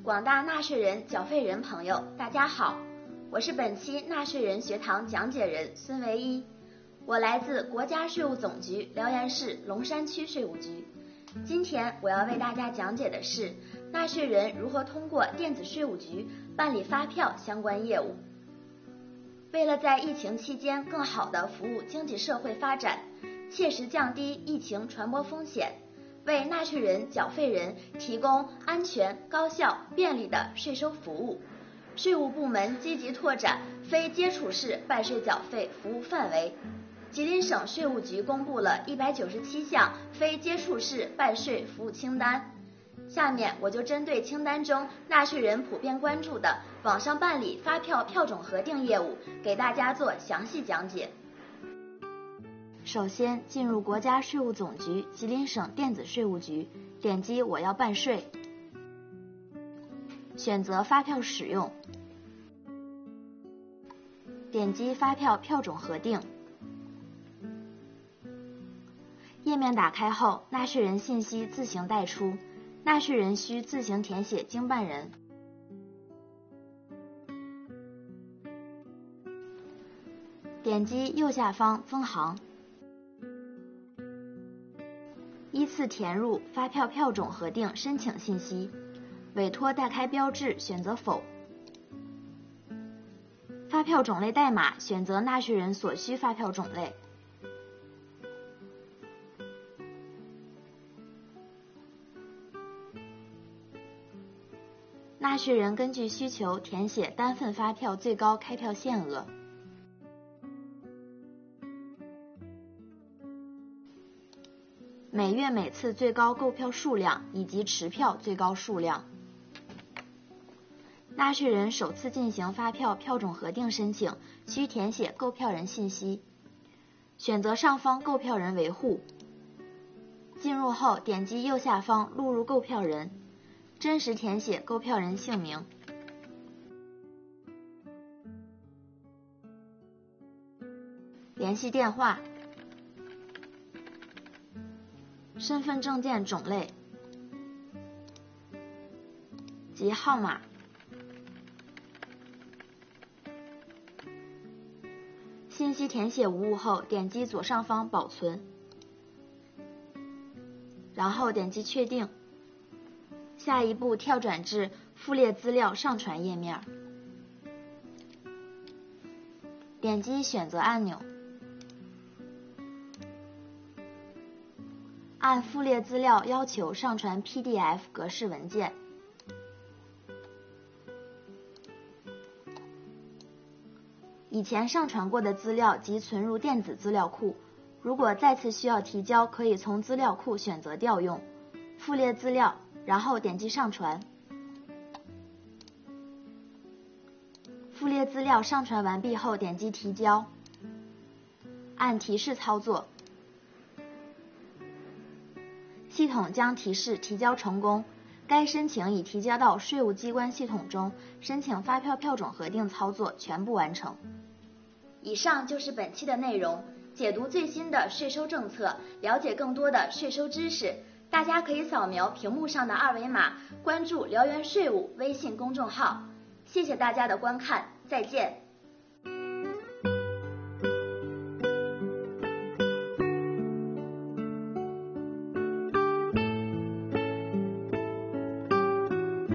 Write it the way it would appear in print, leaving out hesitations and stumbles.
广大纳税人、缴费人朋友，大家好，我是本期纳税人学堂讲解人孙维一，我来自国家税务总局辽源市龙山区税务局。今天我要为大家讲解的是纳税人如何通过电子税务局办理发票相关业务。为了在疫情期间更好地服务经济社会发展，切实降低疫情传播风险，为纳税人、缴费人提供安全、高效、便利的税收服务，税务部门积极拓展非接触式办税缴费服务范围。吉林省税务局公布了197项非接触式办税服务清单。下面我就针对清单中纳税人普遍关注的网上办理发票票种核定业务，给大家做详细讲解。首先，进入国家税务总局吉林省电子税务局，点击我要办税，选择发票使用，点击发票票种核定。页面打开后，纳税人信息自行带出，纳税人需自行填写经办人。点击右下方分行，依次填入发票票种核定申请信息，委托代开标志选择否，发票种类代码选择纳税人所需发票种类。纳税人根据需求填写单份发票最高开票限额。每月每次最高购票数量以及持票最高数量。纳税人首次进行发票票种核定申请，需填写购票人信息，选择上方购票人为户。进入后，点击右下方录入购票人，真实填写购票人姓名。联系电话。身份证件种类及号码，信息填写无误后，点击左上方保存，然后点击确定。下一步跳转至附列资料上传页面，点击选择按钮。按附列资料要求上传 PDF 格式文件。以前上传过的资料即存入电子资料库，如果再次需要提交，可以从资料库选择调用附列资料，然后点击上传。附列资料上传完毕后，点击提交，按提示操作。系统将提示提交成功，该申请已提交到税务机关系统中，申请发票票种核定操作全部完成。以上就是本期的内容，解读最新的税收政策，了解更多的税收知识，大家可以扫描屏幕上的二维码，关注辽源税务微信公众号。谢谢大家的观看，再见。